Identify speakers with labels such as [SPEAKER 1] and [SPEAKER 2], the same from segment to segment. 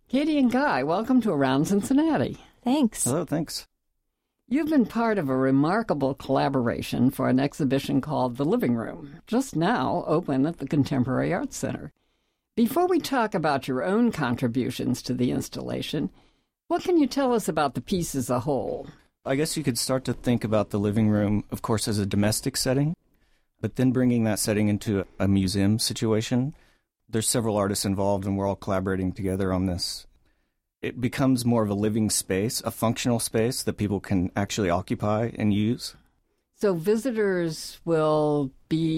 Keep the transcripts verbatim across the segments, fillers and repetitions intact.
[SPEAKER 1] Katie and Guy, welcome to Around Cincinnati.
[SPEAKER 2] Thanks.
[SPEAKER 3] Hello, thanks.
[SPEAKER 1] You've been part of a remarkable collaboration for an exhibition called The Living Room, just now open at the Contemporary Arts Center. Before we talk about your own contributions to the installation, what can you tell us about the piece as a whole?
[SPEAKER 3] I guess you could start to think about the living room, of course, as a domestic setting, but then bringing that setting into a museum situation. There's several artists involved, and we're all collaborating together on this. It becomes more of a living space, a functional space that people can actually occupy and use.
[SPEAKER 1] So visitors will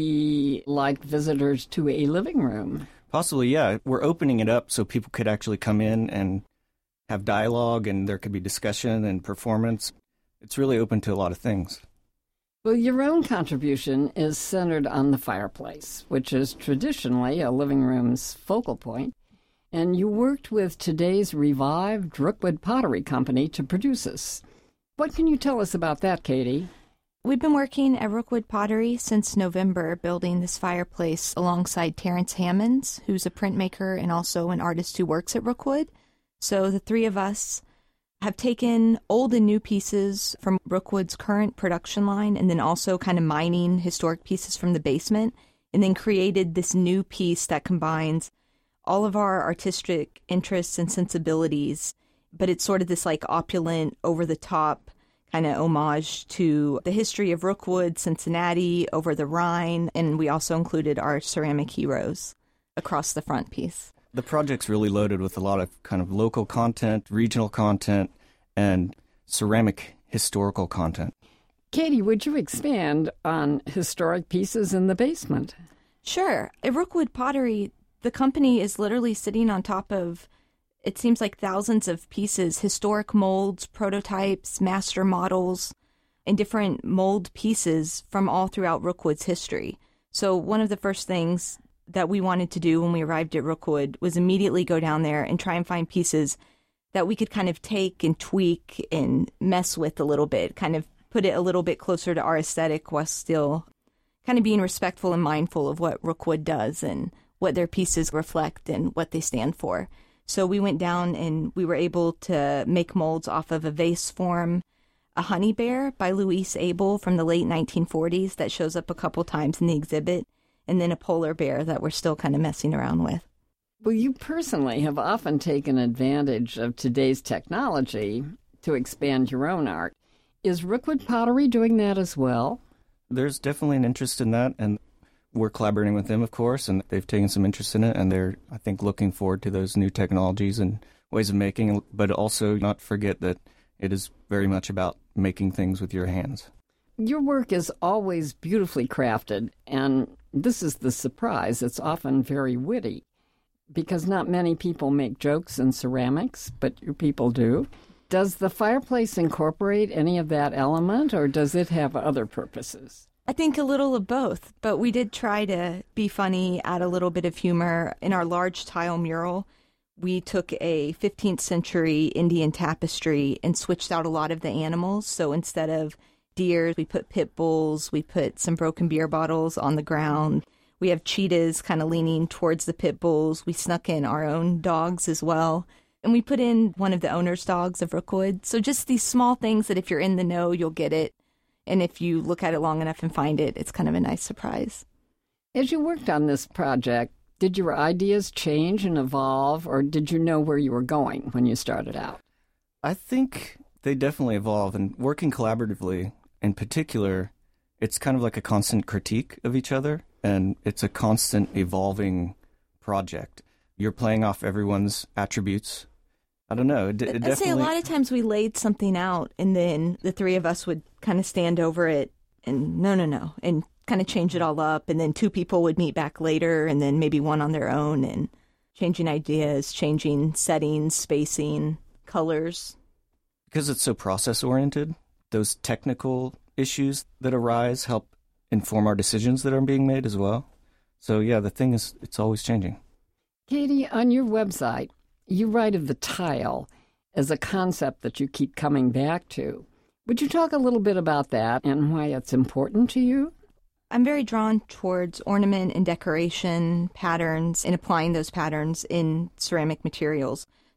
[SPEAKER 1] be like visitors to a living room.
[SPEAKER 3] Possibly, yeah. We're opening it up so people could actually come in and have dialogue, and there could be discussion and performance. It's really open to a lot of things.
[SPEAKER 1] Well, your own contribution is centered on the fireplace, which is traditionally a living room's focal point, and you worked with today's revived Rookwood Pottery Company to produce this. What can you tell us about that, Katie?
[SPEAKER 2] We've been working at Rookwood Pottery since November, building this fireplace alongside Terrence Hammonds, who's a printmaker and also an artist who works at Rookwood. So the three of us have taken old and new pieces from Rookwood's current production line and then also kind of mining historic pieces from the basement and then created this new piece that combines all of our artistic interests and sensibilities, but it's sort of this like opulent, over-the-top kind of homage to the history of Rookwood, Cincinnati, over the Rhine, and we also included our ceramic heroes across the front piece.
[SPEAKER 3] The project's really loaded with a lot of kind of local content, regional content, and ceramic historical content.
[SPEAKER 1] Katie, would you expand on historic pieces in the basement?
[SPEAKER 2] Sure. At Rookwood Pottery, the company is literally sitting on top of, it seems like thousands of pieces, historic molds, prototypes, master models, and different mold pieces from all throughout Rookwood's history. So one of the first things that we wanted to do when we arrived at Rookwood was immediately go down there and try and find pieces that we could kind of take and tweak and mess with a little bit, kind of put it a little bit closer to our aesthetic while still kind of being respectful and mindful of what Rookwood does and what their pieces reflect and what they stand for. So we went down and we were able to make molds off of a vase form, a honey bear by Louise Abel from the late nineteen forties that shows up a couple times in the exhibit, and then a polar bear that we're still kind of messing around with.
[SPEAKER 1] Well, you personally have often taken advantage of today's technology to expand your own art. Is Rookwood Pottery doing that as well?
[SPEAKER 3] There's definitely an interest in that, and we're collaborating with them, of course, and they've taken some interest in it, and they're, I think, looking forward to those new technologies and ways of making, but also not forget that it is very much about making things with your hands.
[SPEAKER 1] Your work is always beautifully crafted, and this is the surprise. It's often very witty, because not many people make jokes in ceramics, but you people do. Does the fireplace incorporate any of that element, or does it have other purposes?
[SPEAKER 2] I think a little of both, but we did try to be funny, add a little bit of humor. In our large tile mural, we took a fifteenth century Indian tapestry and switched out a lot of the animals. So instead of deer, we put pit bulls, we put some broken beer bottles on the ground. We have cheetahs kind of leaning towards the pit bulls. We snuck in our own dogs as well. And we put in one of the owner's dogs of Rookwood. So just these small things that if you're in the know, you'll get it. And if you look at it long enough and find it, it's kind of a nice surprise.
[SPEAKER 1] As you worked on this project, did your ideas change and evolve, or did you know where you were going when you started out?
[SPEAKER 3] I think they definitely evolve, and working collaboratively in particular, it's kind of like a constant critique of each other, and it's a constant evolving project. You're playing off everyone's attributes. I don't know. It, it
[SPEAKER 2] I'd
[SPEAKER 3] definitely...
[SPEAKER 2] say a lot of times we laid something out, and then the three of us would kind of stand over it and no, no, no, and kind of change it all up. And then two people would meet back later, and then maybe one on their own, and changing ideas, changing settings, spacing, colors.
[SPEAKER 3] Because it's so process-oriented, those technical issues that arise help inform our decisions that are being made as well. So, yeah, the thing is, it's always changing.
[SPEAKER 1] Katie, on your website, you write of the tile as a concept that you keep coming back to. Would you talk a little bit about that and why it's important to you?
[SPEAKER 2] I'm very drawn towards ornament and decoration patterns and applying those patterns in ceramic materials.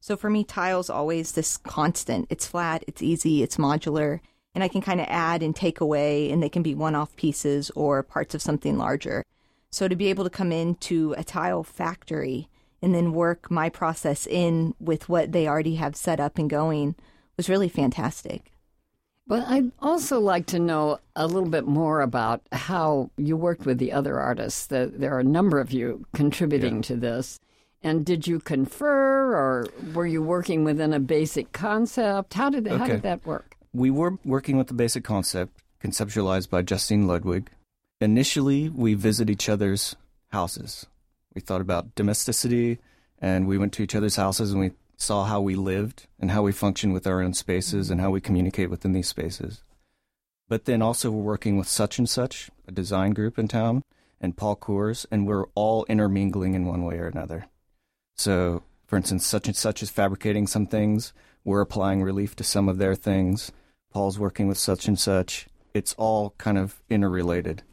[SPEAKER 2] So for me, tile's always this constant. It's flat, it's easy, it's modular, and I can kind of add and take away, and they can be one-off pieces or parts of something larger. So to be able to come into a tile factory and then work my process in with what they already have set up and going was really fantastic.
[SPEAKER 1] But I'd also like to know a little bit more about how you worked with the other artists. There are a number of you contributing yeah. to this. And did you confer, or were you working within a basic concept? How did, okay. how did that work?
[SPEAKER 3] We were working with the basic concept, conceptualized by Justine Ludwig. Initially, we visited each other's houses. We thought about domesticity, and we went to each other's houses, and we saw how we lived and how we function with our own spaces and how we communicate within these spaces. But then also we're working with Such and Such, a design group in town, and Paul Coors, and we're all intermingling in one way or another. So, for instance, Such and Such is fabricating some things. We're applying relief to some of their things. Paul's working with Such and Such. It's all kind of interrelated.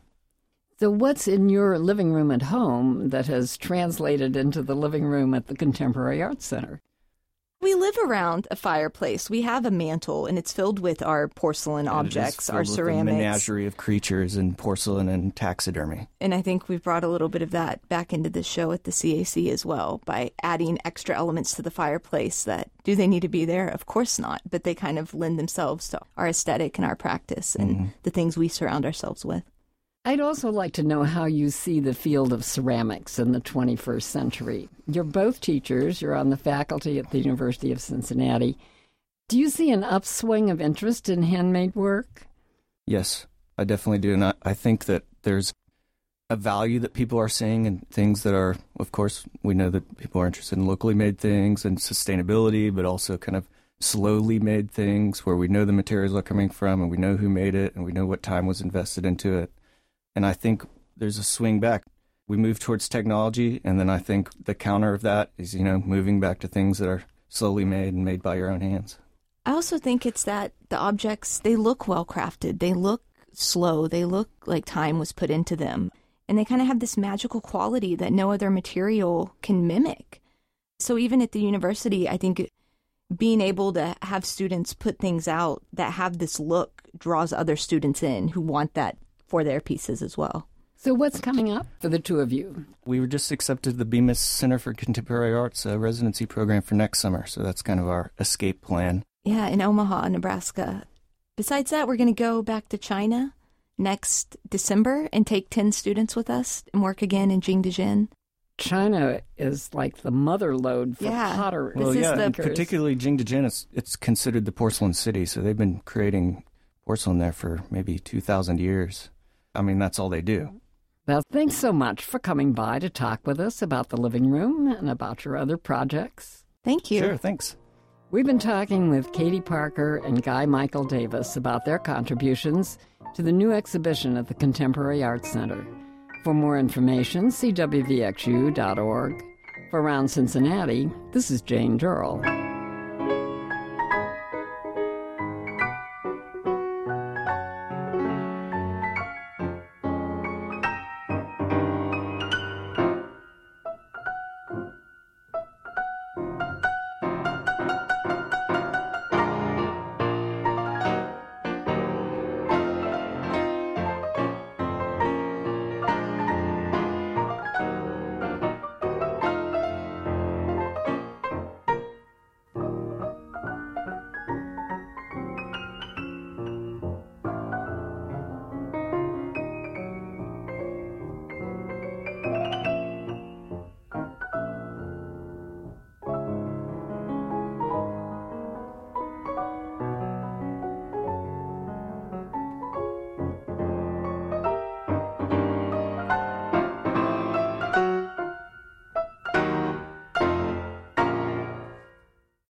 [SPEAKER 1] So what's in your living room at home that has translated into the living room at the Contemporary Arts Center?
[SPEAKER 2] We live around a fireplace. We have a mantle, and it's filled with our porcelain
[SPEAKER 3] and
[SPEAKER 2] objects, our
[SPEAKER 3] with
[SPEAKER 2] ceramics.
[SPEAKER 3] A menagerie of creatures and porcelain and taxidermy.
[SPEAKER 2] And I think we've brought a little bit of that back into the show at the C A C as well by adding extra elements to the fireplace that, do they need to be there? Of course not, but they kind of lend themselves to our aesthetic and our practice and mm-hmm. the things we surround ourselves with.
[SPEAKER 1] I'd also like to know how you see the field of ceramics in the twenty-first century. You're both teachers. You're on the faculty at the University of Cincinnati. Do you see an upswing of interest in handmade work?
[SPEAKER 3] Yes, I definitely do. And I, I think that there's a value that people are seeing in things that are, of course, we know that people are interested in locally made things and sustainability, but also kind of slowly made things where we know the materials are coming from and we know who made it and we know what time was invested into it. And I think there's a swing back. We move towards technology, and then I think the counter of that is, you know, moving back to things that are slowly made and made by your own hands.
[SPEAKER 2] I also think it's that the objects, they look well crafted. They look slow. They look like time was put into them. And they kind of have this magical quality that no other material can mimic. So even at the university, I think being able to have students put things out that have this look draws other students in who want that for their pieces as well.
[SPEAKER 1] So what's coming up for the two of you?
[SPEAKER 3] We were just accepted the Bemis Center for Contemporary Arts uh, residency program for next summer, so that's kind of our escape plan.
[SPEAKER 2] Yeah, in Omaha, Nebraska. Besides that, we're going to go back to China next December and take ten students with us and work again in Jingdezhen.
[SPEAKER 1] China is like the mother lode for
[SPEAKER 2] yeah.
[SPEAKER 1] pottery.
[SPEAKER 3] Well,
[SPEAKER 2] this
[SPEAKER 3] yeah,
[SPEAKER 2] is the...
[SPEAKER 3] and particularly Jingdezhen, it's, it's considered the porcelain city, so they've been creating porcelain there for maybe two thousand years. I mean, that's all they do.
[SPEAKER 1] Well, thanks so much for coming by to talk with us about the living room and about your other projects.
[SPEAKER 2] Thank you.
[SPEAKER 3] Sure, thanks.
[SPEAKER 1] We've been talking with Katie Parker and Guy Michael Davis about their contributions to the new exhibition at the Contemporary Arts Center. For more information, see W V X U dot org. For Around Cincinnati, this is Jane Durrell.